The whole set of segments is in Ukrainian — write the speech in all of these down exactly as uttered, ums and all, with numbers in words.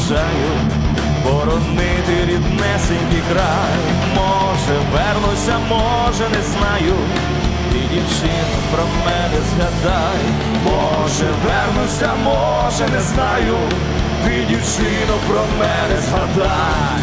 бажаю боронити ріднесенький край. Може вернуся, може не знаю, ти, дівчино, про мене згадай. Може вернуся, може не знаю, ти, дівчино, про мене згадай.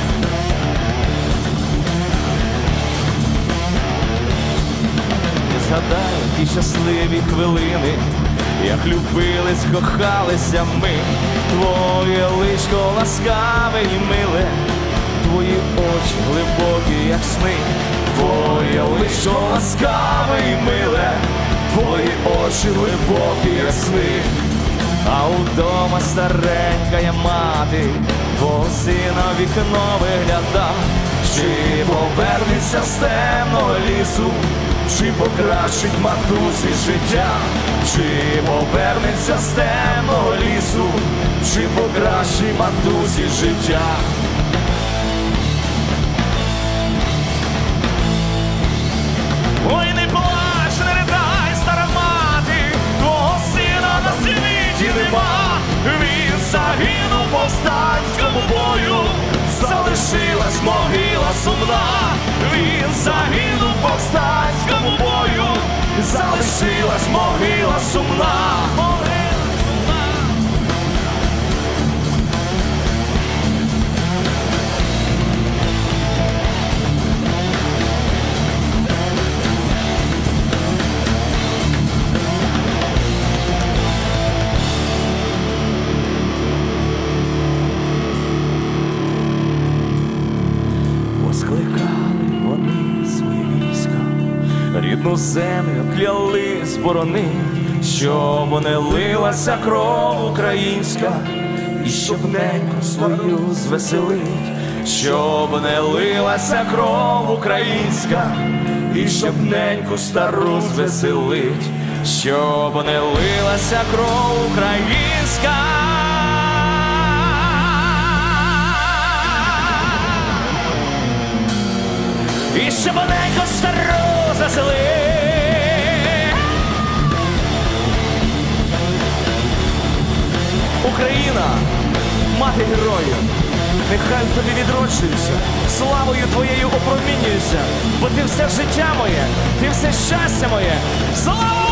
Згадаю ті щасливі хвилини, як любились, кохалися ми. Твоє личко ласкаве і миле, твої очі глибокі, як сни. Твоє личко ласкаве і миле, твої очі глибокі, як сни. А удома старенька мати твого сина в вікно вигляда. Чи повернеться з темного лісу, чи покращить матусі життя? Чи повернеться з темного лісу, чи покращить матусі життя? Ой, не плач, не ридай, стара мати, твого сина на світі нема. Він загинув в повстанському бою, залишилась могила сумна. Він загинув в повстанському бою, залишилась могила сумна. Скликали вони своє військо, рідну землю клялись боронить, щоб не лилася кров українська, і щоб неньку свою звеселить. Щоб не лилася кров українська, і щоб неньку стару звеселить. Щоб не лилася кров українська, і щоб неньку стару звеселить. Україна, мати героїв, нехай в тобі відроджується, славою твоєю опромінюється, бо ти все життя моє, ти все щастя моє. Слава!